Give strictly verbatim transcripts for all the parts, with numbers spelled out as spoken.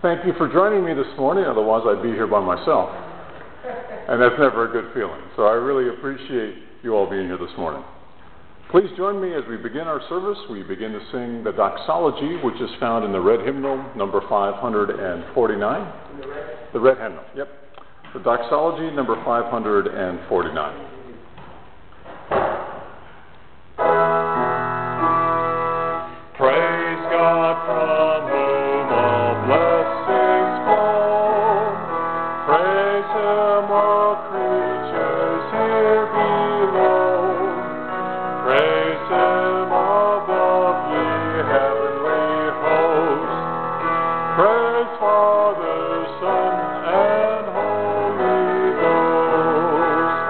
thank you for joining me this morning, otherwise I'd be here by myself. And that's never a good feeling. So I really appreciate you all being here this morning. Please join me as we begin our service. We begin to sing the doxology, which is found in the red hymnal, number five hundred forty-nine. The red, the red hymnal, yep. The doxology, number five hundred forty-nine. Praise God from whom all blessings flow. Praise Him, all creatures here below. Praise Him above, ye heavenly hosts. Praise Father, Son, and Holy Ghost.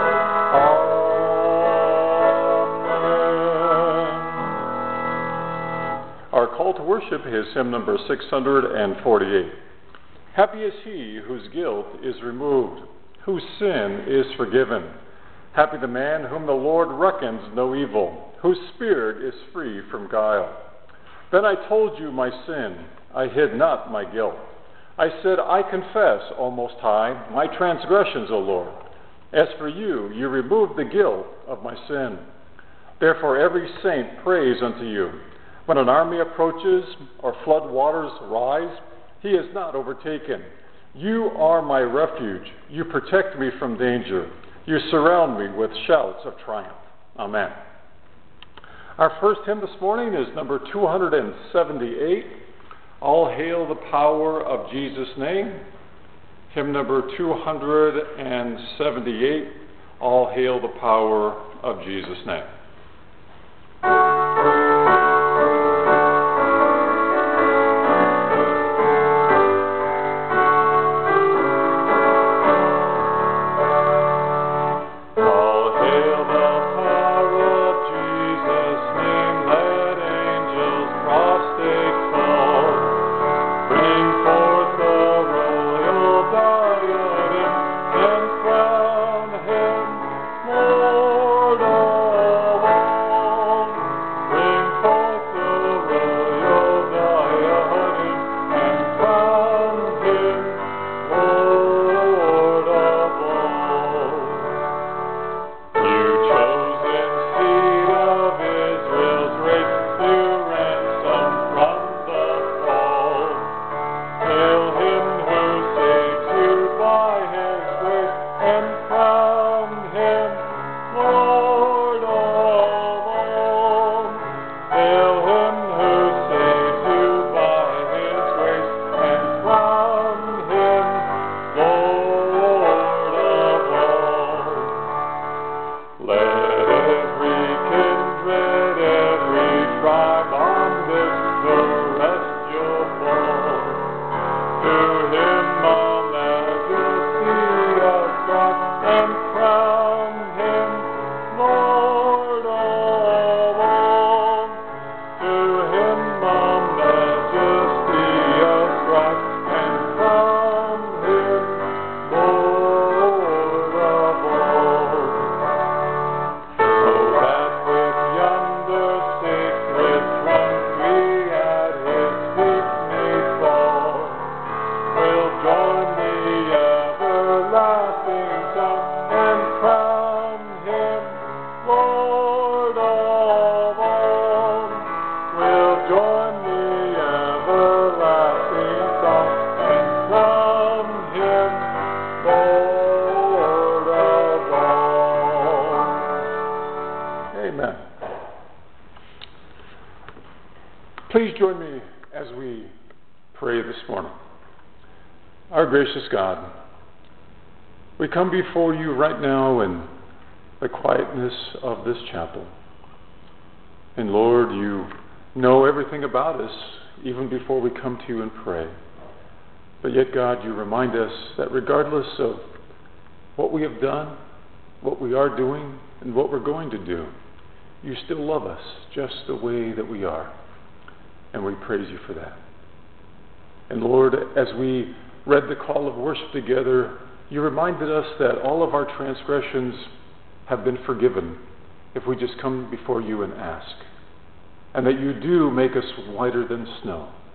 Amen. Our call to worship is hymn number six hundred forty-eight. Happy is he whose guilt is removed, whose sin is forgiven. Happy the man whom the Lord reckons no evil, whose spirit is free from guile. Then I told you my sin, I hid not my guilt. I said, I confess, O Most High, my transgressions, O Lord. As for you, you removed the guilt of my sin. Therefore every saint prays unto you. When an army approaches or flood waters rise, he is not overtaken. You are my refuge. You protect me from danger. You surround me with shouts of triumph. Amen. Our first hymn this morning is number two hundred seventy-eight. All hail the power of Jesus' name. Hymn number two hundred seventy-eight. All hail the power of Jesus' name. Please join me as we pray this morning. Our gracious God, we come before you right now in the quietness of this chapel. And Lord, you know everything about us even before we come to you and pray. But yet, God, you remind us that regardless of what we have done, what we are doing, and what we're going to do, you still love us just the way that we are. And we praise you for that. And Lord, as we read the call of worship together, you reminded us that all of our transgressions have been forgiven if we just come before you and ask. And that you do make us whiter than snow.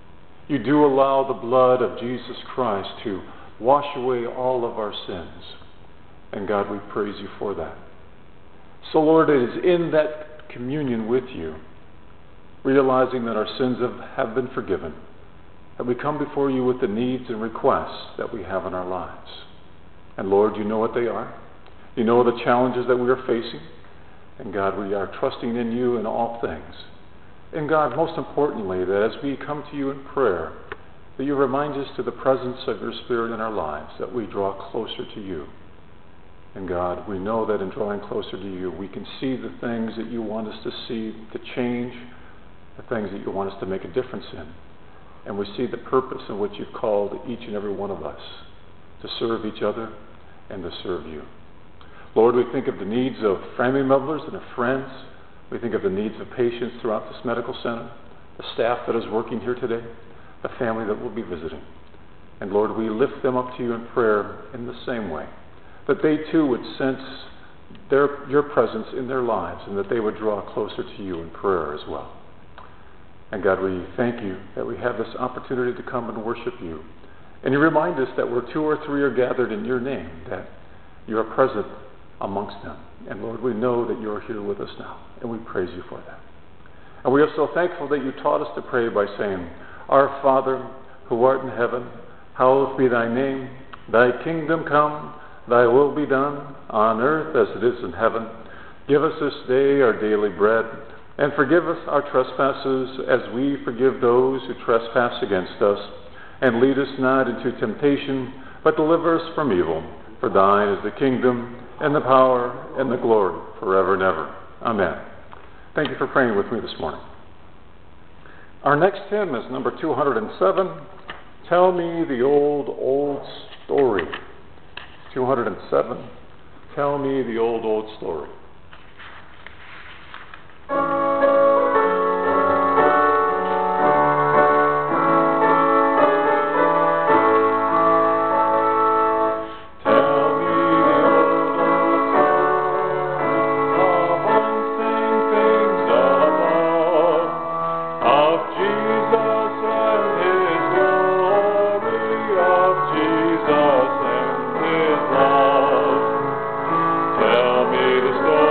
You do allow the blood of Jesus Christ to wash away all of our sins. And God, we praise you for that. So Lord, it is in that communion with you, realizing that our sins have, have been forgiven, that we come before you with the needs and requests that we have in our lives. And Lord, you know what they are. You know the challenges that we are facing. And God, we are trusting in you in all things. And God, most importantly, that as we come to you in prayer, that you remind us to the presence of your Spirit in our lives, that we draw closer to you. And God, we know that in drawing closer to you, we can see the things that you want us to see, to change, the things that you want us to make a difference in. And we see the purpose in which you've called each and every one of us to serve each other and to serve you. Lord, we think of the needs of family members and of friends. We think of the needs of patients throughout this medical center, the staff that is working here today, the family that will be visiting. And Lord, we lift them up to you in prayer in the same way, that they too would sense their, your presence in their lives and that they would draw closer to you in prayer as well. And God, we thank you that we have this opportunity to come and worship you. And you remind us that where two or three are gathered in your name, that you are present amongst them. And Lord, we know that you are here with us now, and we praise you for that. And we are so thankful that you taught us to pray by saying, Our Father, who art in heaven, hallowed be thy name. Thy kingdom come, thy will be done, on earth as it is in heaven. Give us this day our daily bread, and forgive us our trespasses as we forgive those who trespass against us. And lead us not into temptation, but deliver us from evil. For thine is the kingdom, and the power, and the glory, forever and ever. Amen. Thank you for praying with me this morning. Our next hymn is number two hundred seven, Tell Me the Old, Old Story. two hundred seven, Tell Me the Old, Old Story. Jesus and his love. Tell me the story.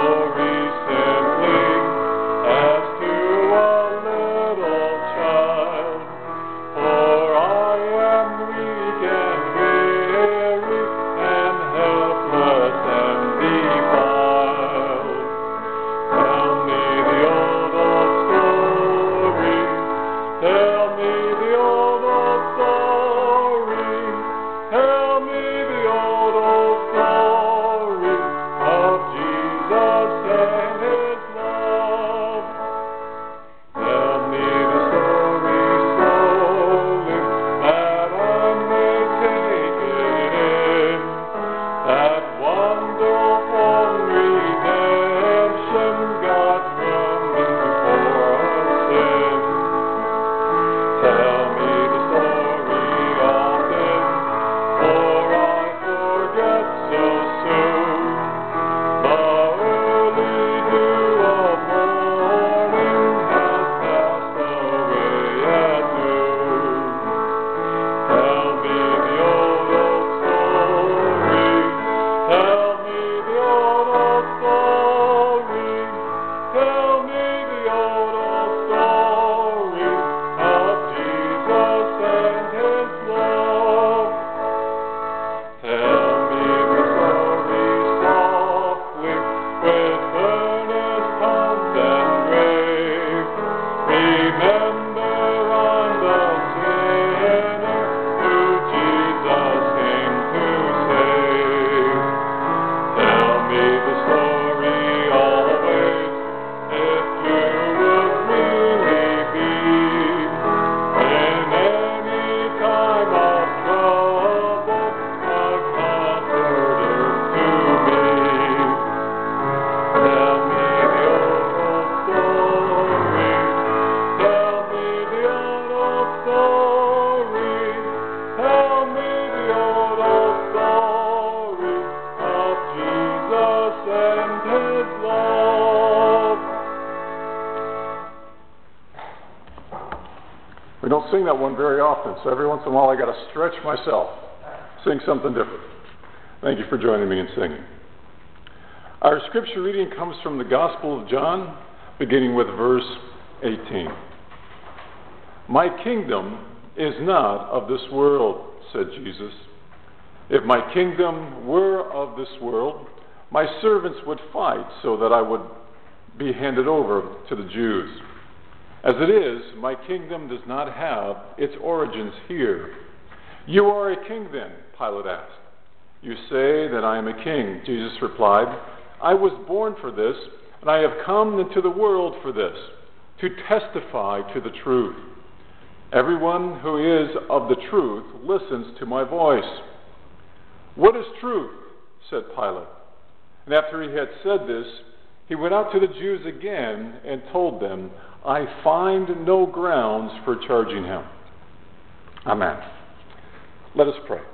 sing that one very often, so every once in a while I got to stretch myself, sing something different. Thank you for joining me in singing. Our scripture reading comes from the Gospel of John, beginning with verse eighteen. My kingdom is not of this world, said Jesus. If my kingdom were of this world, my servants would fight so that I would be handed over to the Jews. As it is, my kingdom does not have its origins here. You are a king then, Pilate asked. You say that I am a king, Jesus replied. I was born for this, and I have come into the world for this, to testify to the truth. Everyone who is of the truth listens to my voice. What is truth? Said Pilate. And after he had said this, he went out to the Jews again and told them, I find no grounds for charging him. Amen. Let us pray.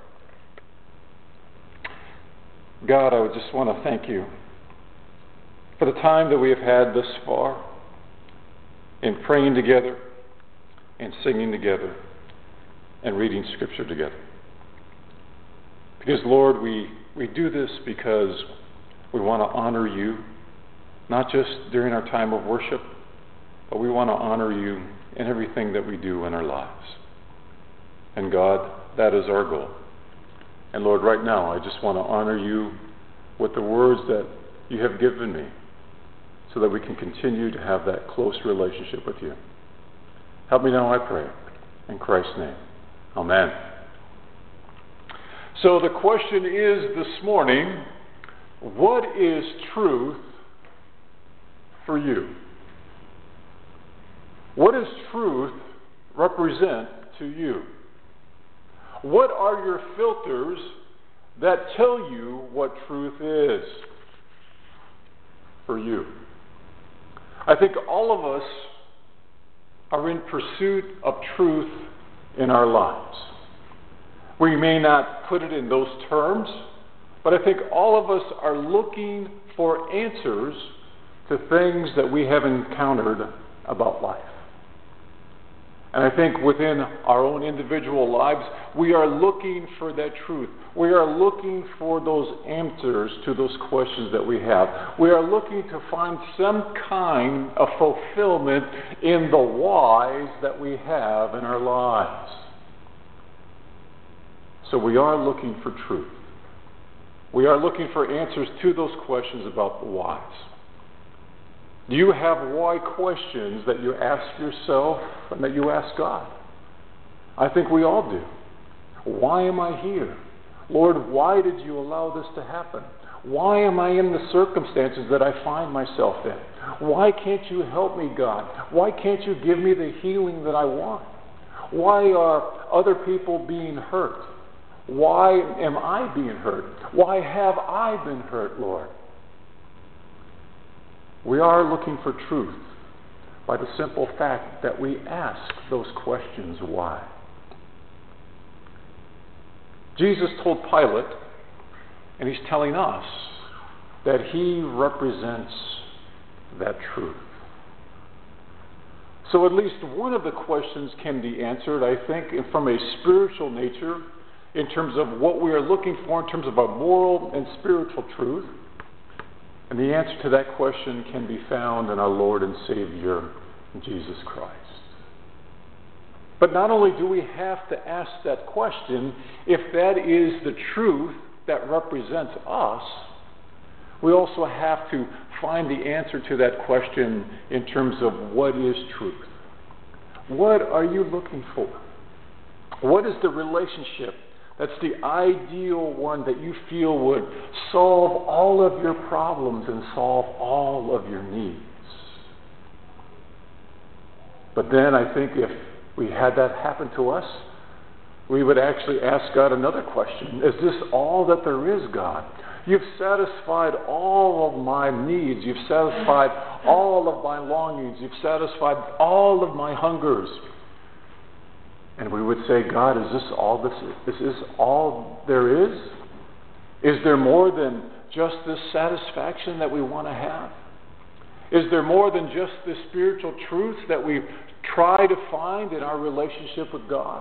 God, I would just want to thank you for the time that we have had thus far in praying together and singing together and reading Scripture together. Because, Lord, we, we do this because we want to honor you, not just during our time of worship, but we want to honor you in everything that we do in our lives. And God, that is our goal. And Lord, right now, I just want to honor you with the words that you have given me so that we can continue to have that close relationship with you. Help me now, I pray. In Christ's name. Amen. So the question is this morning, what is truth for you? What does truth represent to you? What are your filters that tell you what truth is for you? I think all of us are in pursuit of truth in our lives. We may not put it in those terms, but I think all of us are looking for answers to things that we have encountered about life. And I think within our own individual lives, we are looking for that truth. We are looking for those answers to those questions that we have. We are looking to find some kind of fulfillment in the whys that we have in our lives. So we are looking for truth. We are looking for answers to those questions about the whys. Do you have why questions that you ask yourself and that you ask God? I think we all do. Why am I here? Lord, why did you allow this to happen? Why am I in the circumstances that I find myself in? Why can't you help me, God? Why can't you give me the healing that I want? Why are other people being hurt? Why am I being hurt? Why have I been hurt, Lord? We are looking for truth by the simple fact that we ask those questions why. Jesus told Pilate, and he's telling us, that he represents that truth. So at least one of the questions can be answered, I think, from a spiritual nature, in terms of what we are looking for, in terms of our moral and spiritual truth. And the answer to that question can be found in our Lord and Savior, Jesus Christ. But not only do we have to ask that question, if that is the truth that represents us, we also have to find the answer to that question in terms of what is truth. What are you looking for? What is the relationship that's the ideal one that you feel would solve all of your problems and solve all of your needs? But then I think if we had that happen to us, we would actually ask God another question. Is this all that there is, God? You've satisfied all of my needs. You've satisfied all of my longings. You've satisfied all of my hungers. And we would say, God, is this all this is? Is this all there is? Is there more than just this satisfaction that we want to have? Is there more than just this spiritual truth that we've try to find in our relationship with God?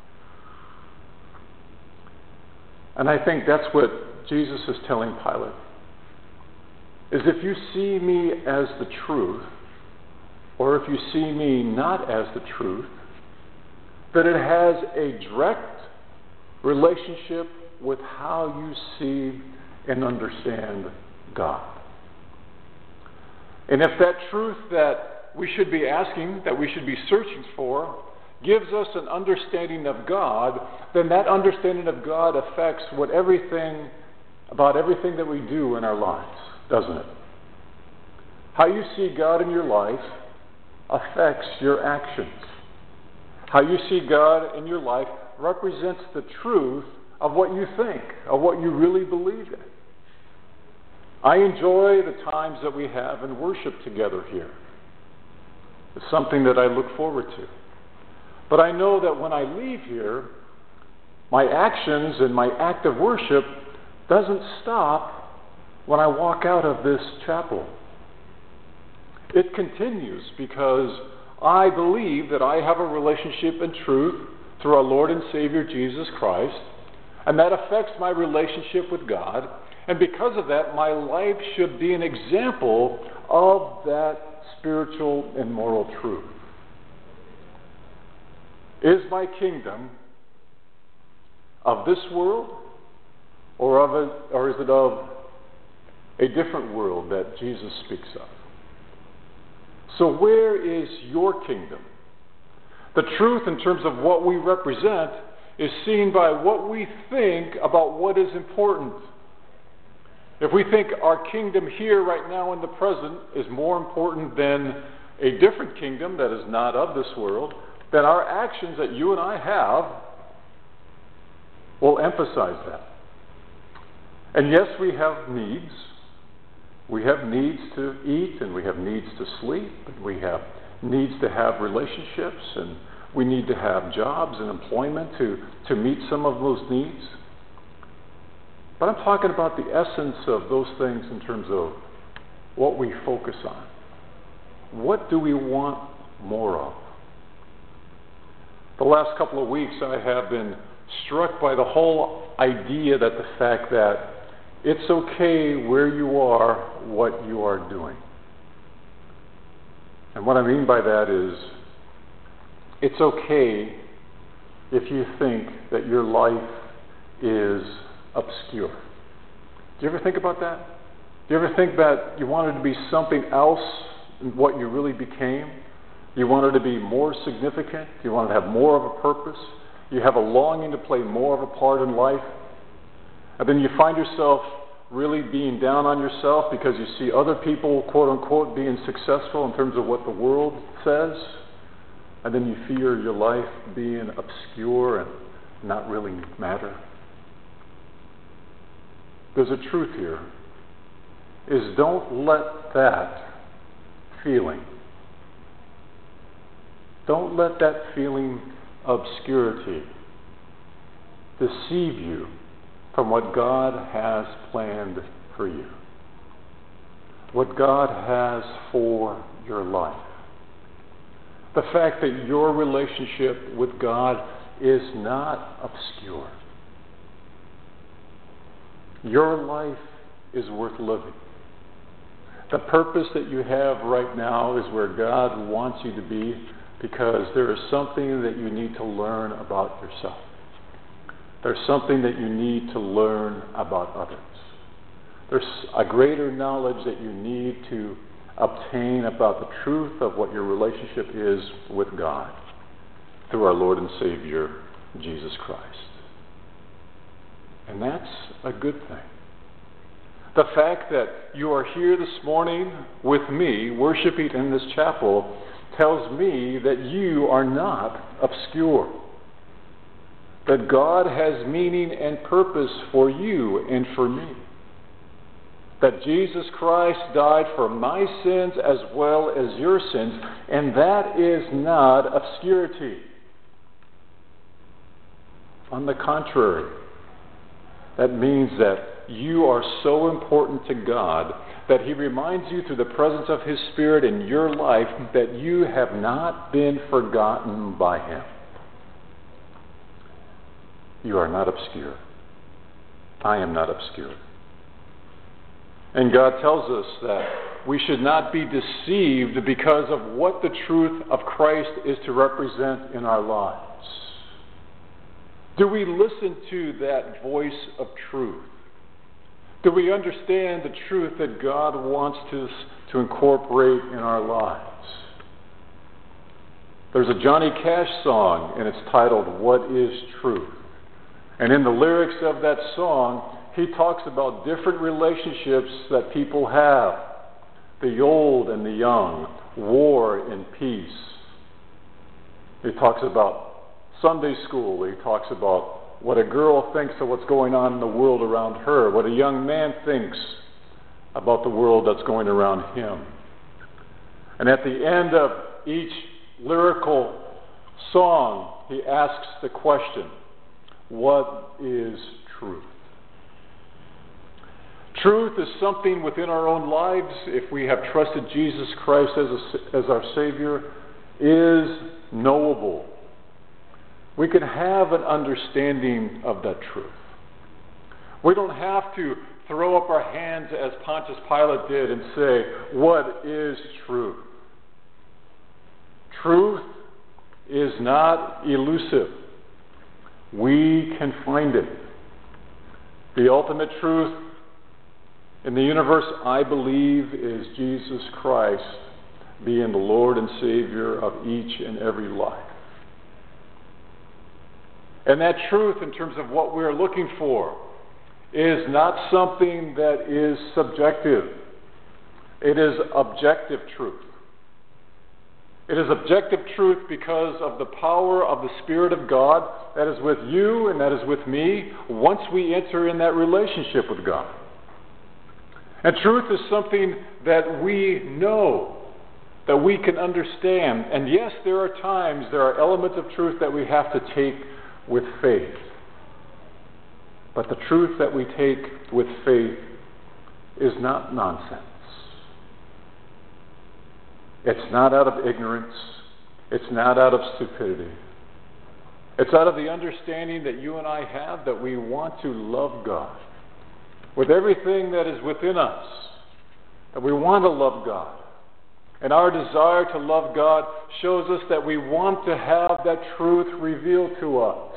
And I think that's what Jesus is telling Pilate. Is if you see me as the truth, or if you see me not as the truth, that it has a direct relationship with how you see and understand God. And if that truth that we should be asking, that we should be searching for, gives us an understanding of God, then that understanding of God affects what everything, about everything that we do in our lives, doesn't it? How you see God in your life affects your actions. How you see God in your life represents the truth of what you think, of what you really believe in. I enjoy the times that we have in worship together here. It's something that I look forward to. But I know that when I leave here, my actions and my act of worship doesn't stop when I walk out of this chapel. It continues because I believe that I have a relationship in truth through our Lord and Savior Jesus Christ, and that affects my relationship with God. And because of that, my life should be an example of that spiritual and moral truth. Is my kingdom of this world, or of a, or is it of a different world that Jesus speaks of? So where is your kingdom? The truth in terms of what we represent is seen by what we think about what is important. If we think our kingdom here right now in the present is more important than a different kingdom that is not of this world, then our actions that you and I have will emphasize that. And yes, we have needs. We have needs to eat, and we have needs to sleep, and we have needs to have relationships, and we need to have jobs and employment to, to meet some of those needs. But I'm talking about the essence of those things in terms of what we focus on. What do we want more of? The last couple of weeks I have been struck by the whole idea that the fact that it's okay where you are, what you are doing. And what I mean by that is, it's okay if you think that your life is obscure. Do you ever think about that? Do you ever think that you wanted to be something else than what you really became? You wanted to be more significant? You wanted to have more of a purpose? You have a longing to play more of a part in life? And then you find yourself really being down on yourself because you see other people, quote unquote, being successful in terms of what the world says, and then you fear your life being obscure and not really matter. There's a truth here, is don't let that feeling, don't let that feeling of obscurity deceive you from what God has planned for you, what God has for your life. The fact that your relationship with God is not obscure. Your life is worth living. The purpose that you have right now is where God wants you to be, because there is something that you need to learn about yourself. There's something that you need to learn about others. There's a greater knowledge that you need to obtain about the truth of what your relationship is with God through our Lord and Savior, Jesus Christ. And that's a good thing. The fact that you are here this morning with me, worshiping in this chapel, tells me that you are not obscure. That God has meaning and purpose for you and for me. That Jesus Christ died for my sins as well as your sins, and that is not obscurity. On the contrary, that means that you are so important to God that He reminds you through the presence of His Spirit in your life that you have not been forgotten by Him. You are not obscure. I am not obscure. And God tells us that we should not be deceived because of what the truth of Christ is to represent in our lives. Do we listen to that voice of truth? Do we understand the truth that God wants us to incorporate in our lives? There's a Johnny Cash song, and it's titled, "What is Truth?" And in the lyrics of that song, he talks about different relationships that people have. The old and the young, war and peace. He talks about Sunday school. He talks about what a girl thinks of what's going on in the world around her, what a young man thinks about the world that's going around him. And at the end of each lyrical song, he asks the question, what is truth? Truth is something within our own lives, if we have trusted Jesus Christ as, a, as our Savior, is knowable. We can have an understanding of that truth. We don't have to throw up our hands as Pontius Pilate did and say, what is truth? Truth is not elusive. We can find it. The ultimate truth in the universe, I believe, is Jesus Christ being the Lord and Savior of each and every life. And that truth, in terms of what we're looking for, is not something that is subjective. It is objective truth. It is objective truth because of the power of the Spirit of God that is with you and that is with me once we enter in that relationship with God. And truth is something that we know, that we can understand. And yes, there are times, there are elements of truth that we have to take with faith. But the truth that we take with faith is not nonsense. It's not out of ignorance. It's not out of stupidity. It's out of the understanding that you and I have that we want to love God with everything that is within us, that we want to love God. And our desire to love God shows us that we want to have that truth revealed to us.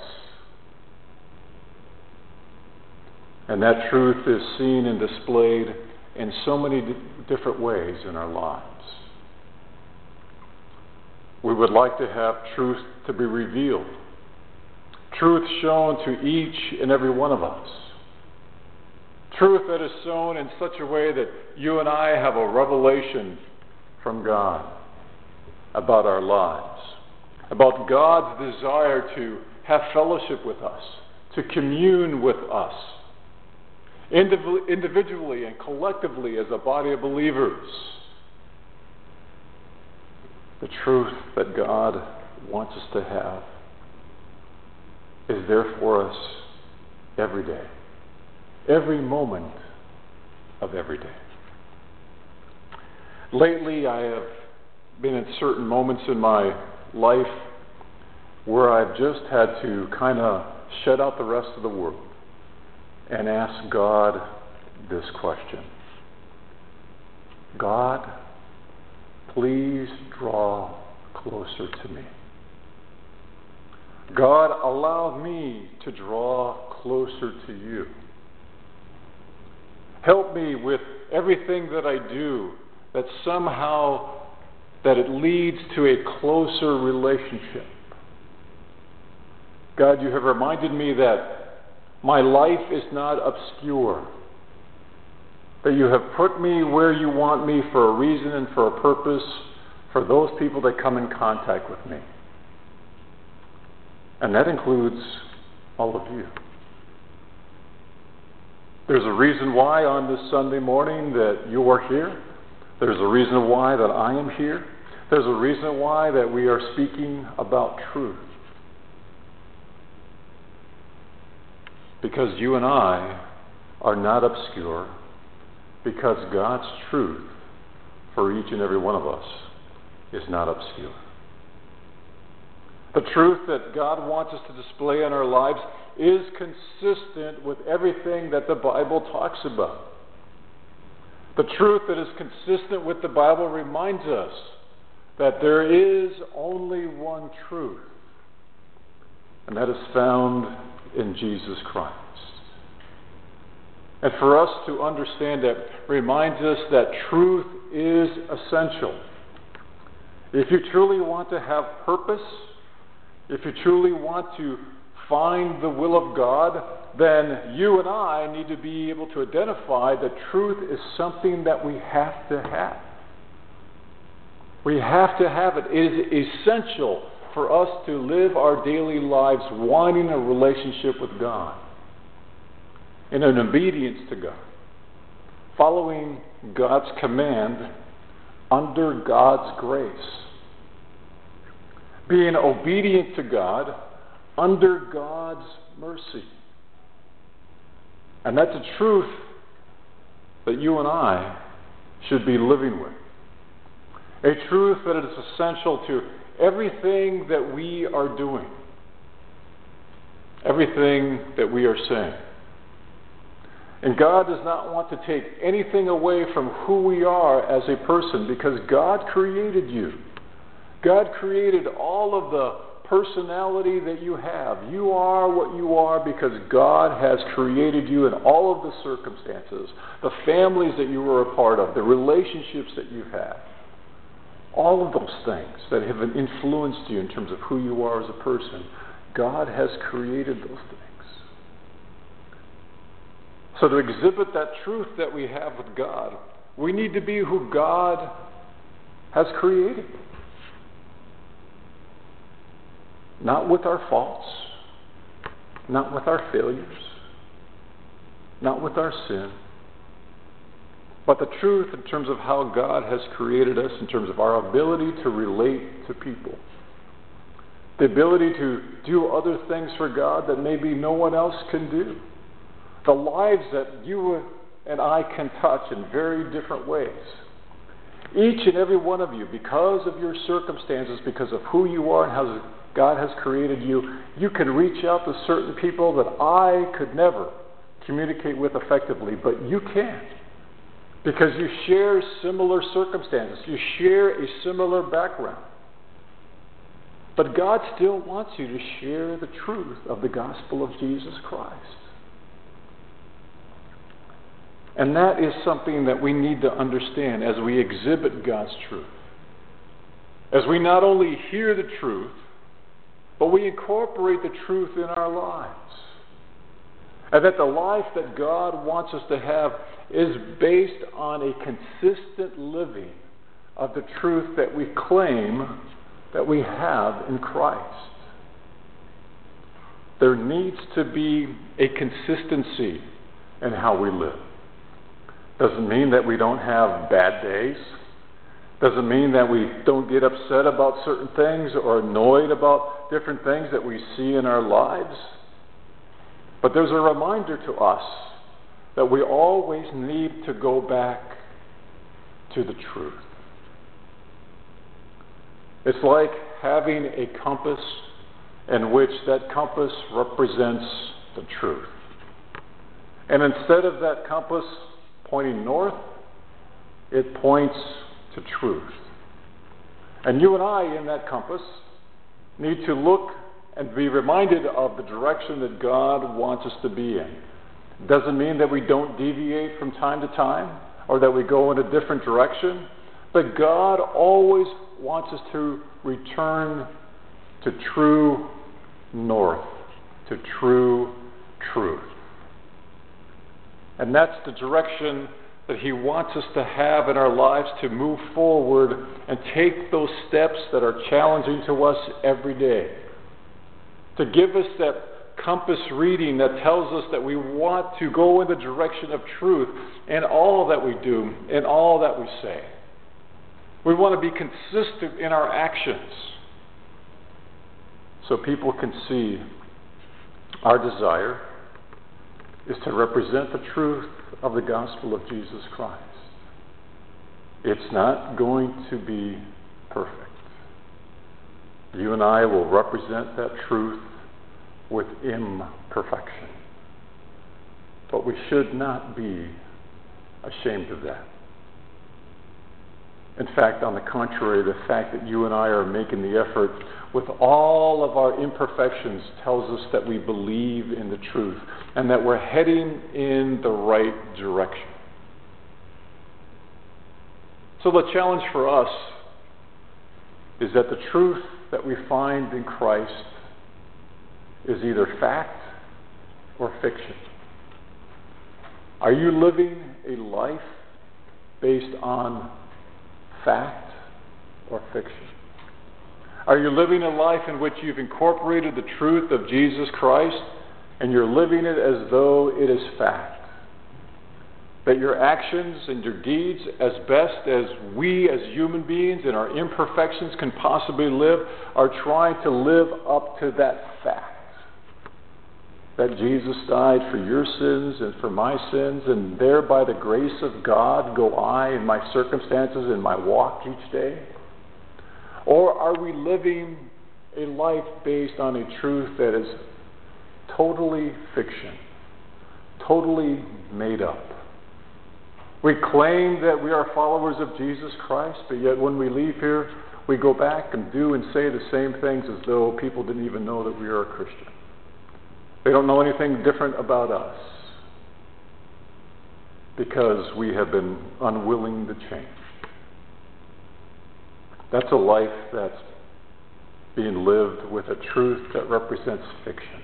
And that truth is seen and displayed in so many d- different ways in our lives. We would like to have truth to be revealed, truth shown to each and every one of us. Truth that is shown in such a way that you and I have a revelation from God about our lives, about God's desire to have fellowship with us, to commune with us, indiv- individually and collectively as a body of believers. The truth that God wants us to have is there for us every day. Every moment of every day. Lately, I have been in certain moments in my life where I've just had to kind of shut out the rest of the world and ask God this question. God, please draw closer to me. God, allow me to draw closer to you. Help me with everything that I do, that somehow that it leads to a closer relationship. God, you have reminded me that my life is not obscure, that you have put me where you want me for a reason and for a purpose for those people that come in contact with me. And that includes all of you. There's a reason why on this Sunday morning that you are here. There's a reason why that I am here. There's a reason why that we are speaking about truth. Because you and I are not obscure because God's truth for each and every one of us is not obscure. The truth that God wants us to display in our lives is consistent with everything that the Bible talks about. The truth that is consistent with the Bible reminds us that there is only one truth, and that is found in Jesus Christ. And for us to understand that reminds us that truth is essential. If you truly want to have purpose, if you truly want to find the will of God, then you and I need to be able to identify that truth is something that we have to have. We have to have it. It is essential for us to live our daily lives wanting a relationship with God, in an obedience to God, following God's command under God's grace, being obedient to God under God's mercy. And that's a truth that you and I should be living with. A truth that is essential to everything that we are doing, everything that we are saying. And God does not want to take anything away from who we are as a person, because God created you. God created all of the personality that you have. You are what you are because God has created you in all of the circumstances, the families that you were a part of, the relationships that you have. All of those things that have influenced you in terms of who you are as a person, God has created those things. So to exhibit that truth that we have with God, we need to be who God has created. Not with our faults, not with our failures, not with our sin, but the truth in terms of how God has created us, in terms of our ability to relate to people. The ability to do other things for God that maybe no one else can do. The lives that you and I can touch in very different ways. Each and every one of you, because of your circumstances, because of who you are and how God has created you, you can reach out to certain people that I could never communicate with effectively, but you can. Because you share similar circumstances. You share a similar background. But God still wants you to share the truth of the gospel of Jesus Christ. And that is something that we need to understand as we exhibit God's truth. As we not only hear the truth, but we incorporate the truth in our lives. And that the life that God wants us to have is based on a consistent living of the truth that we claim that we have in Christ. There needs to be a consistency in how we live. Doesn't mean that we don't have bad days. Doesn't mean that we don't get upset about certain things or annoyed about different things that we see in our lives. But there's a reminder to us that we always need to go back to the truth. It's like having a compass in which that compass represents the truth. And instead of that compass pointing north, it points to truth. And you and I, in that compass, need to look and be reminded of the direction that God wants us to be in. It doesn't mean that we don't deviate from time to time or that we go in a different direction, but God always wants us to return to true north, to true truth. And that's the direction that He wants us to have in our lives to move forward and take those steps that are challenging to us every day. To give us that compass reading that tells us that we want to go in the direction of truth in all that we do, in all that we say. We want to be consistent in our actions so people can see our desire is to represent the truth of the gospel of Jesus Christ. It's not going to be perfect. You and I will represent that truth with imperfection. But we should not be ashamed of that. In fact, on the contrary, the fact that you and I are making the effort with all of our imperfections tells us that we believe in the truth and that we're heading in the right direction. So the challenge for us is that the truth that we find in Christ is either fact or fiction. Are you living a life based on fact or fiction? Are you living a life in which you've incorporated the truth of Jesus Christ and you're living it as though it is fact? That your actions and your deeds, as best as we as human beings in our imperfections can possibly live, are trying to live up to that fact. That Jesus died for your sins and for my sins, and there by the grace of God go I in my circumstances in my walk each day? Or are we living a life based on a truth that is totally fiction, totally made up? We claim that we are followers of Jesus Christ, but yet when we leave here, we go back and do and say the same things as though people didn't even know that we are a Christian. They don't know anything different about us because we have been unwilling to change. That's a life that's being lived with a truth that represents fiction.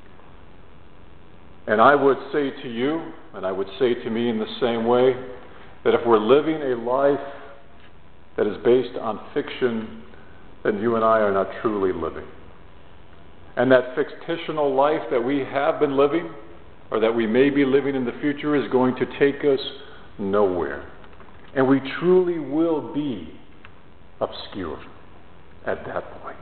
And I would say to you, and I would say to me in the same way, that if we're living a life that is based on fiction, then you and I are not truly living. And that fictional life that we have been living, or that we may be living in the future, is going to take us nowhere. And we truly will be obscure at that point.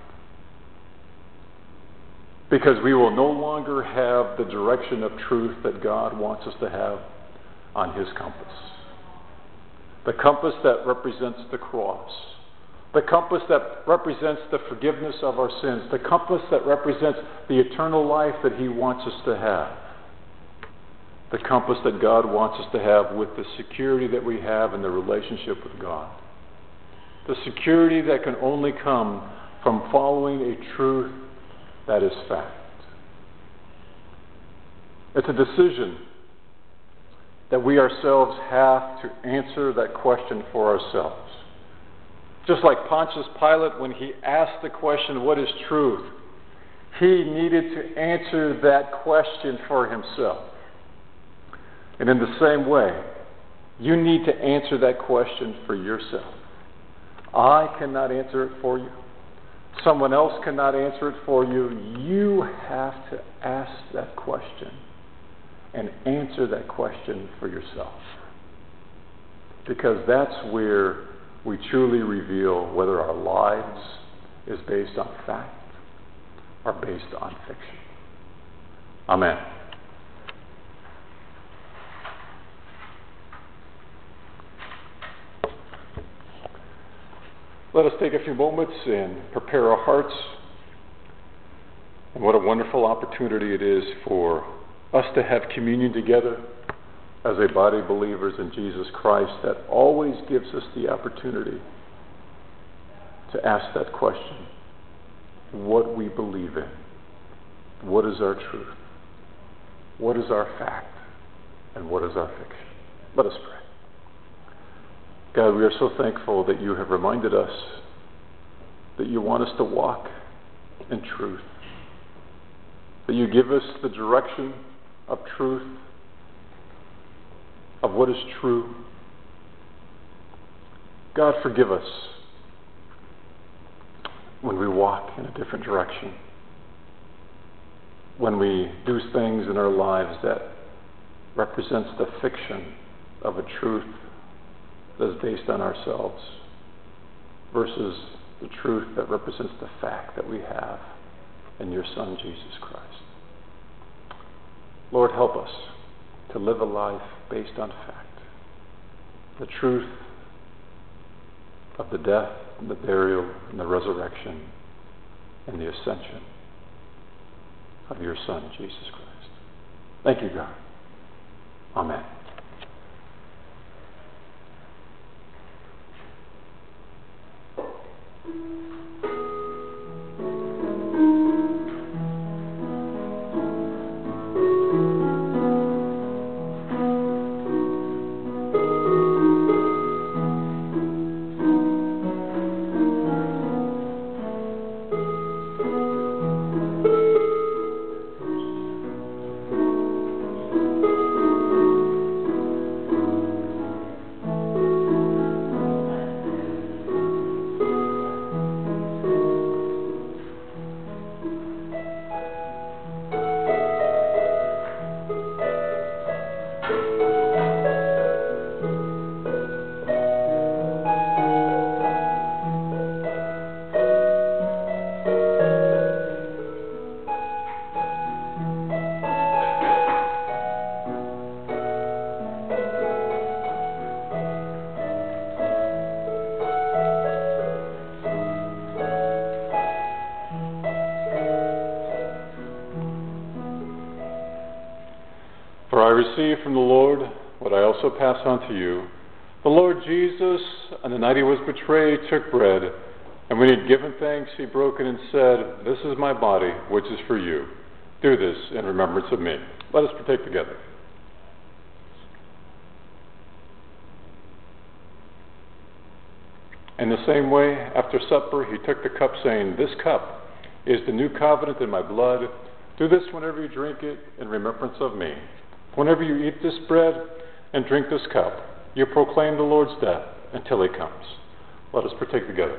Because we will no longer have the direction of truth that God wants us to have on His compass. The compass that represents the cross. The compass that represents the forgiveness of our sins. The compass that represents the eternal life that He wants us to have. The compass that God wants us to have with the security that we have in the relationship with God. The security that can only come from following a truth that is fact. It's a decision that we ourselves have to answer that question for ourselves. Just like Pontius Pilate, when he asked the question, what is truth? He needed to answer that question for himself. And in the same way, you need to answer that question for yourself. I cannot answer it for you. Someone else cannot answer it for you. You have to ask that question and answer that question for yourself. Because that's where we truly reveal whether our lives is based on fact or based on fiction. Amen. Let us take a few moments and prepare our hearts. And what a wonderful opportunity it is for us to have communion together as a body of believers in Jesus Christ that always gives us the opportunity to ask that question. What we believe in. What is our truth? What is our fact? And what is our fiction? Let us pray. God, we are so thankful that you have reminded us that you want us to walk in truth. That you give us the direction of truth, of what is true. God, forgive us when we walk in a different direction. When we do things in our lives that represents the fiction of a truth that is based on ourselves versus the truth that represents the fact that we have in your Son, Jesus Christ. Lord, help us to live a life based on fact. The truth of the death, and the burial, and the resurrection, and the ascension of your Son, Jesus Christ. Thank you, God. Amen. For I received from the Lord what I also pass on to you. The Lord Jesus, on the night he was betrayed, took bread, and when he had given thanks, he broke it and said, "This is my body, which is for you. Do this in remembrance of me." Let us partake together. In the same way, after supper, he took the cup, saying, "This cup is the new covenant in my blood. Do this whenever you drink it in remembrance of me. Whenever you eat this bread and drink this cup, you proclaim the Lord's death until he comes." Let us partake together.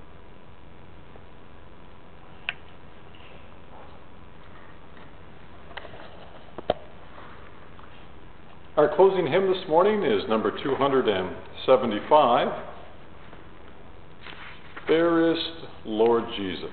Our closing hymn this morning is number two hundred seventy-five, "Fairest Lord Jesus."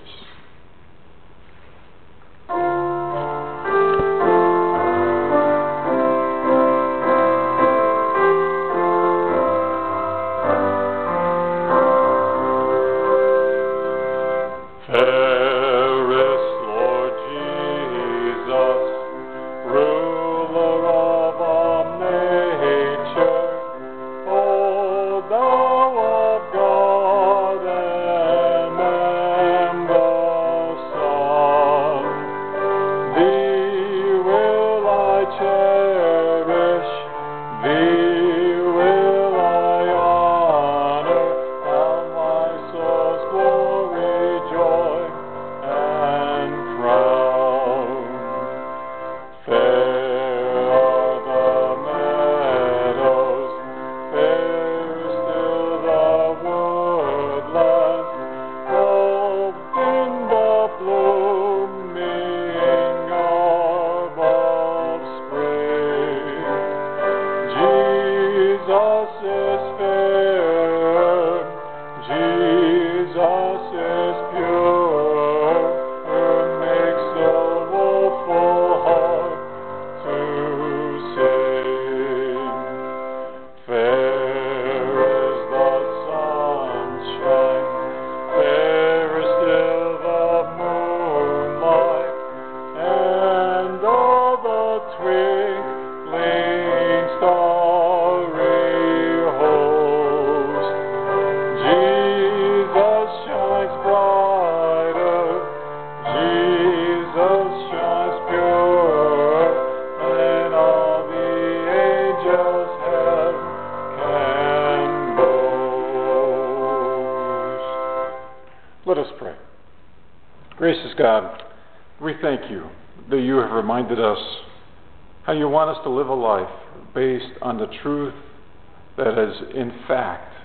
Let us pray. Gracious God, we thank you that you have reminded us how you want us to live a life based on the truth that is, in fact,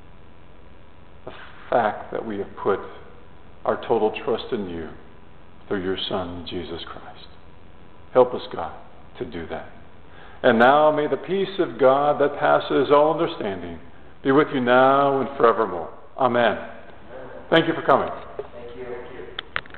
the fact that we have put our total trust in you through your Son, Jesus Christ. Help us, God, to do that. And now may the peace of God that passes all understanding be with you now and forevermore. Amen. Thank you for coming.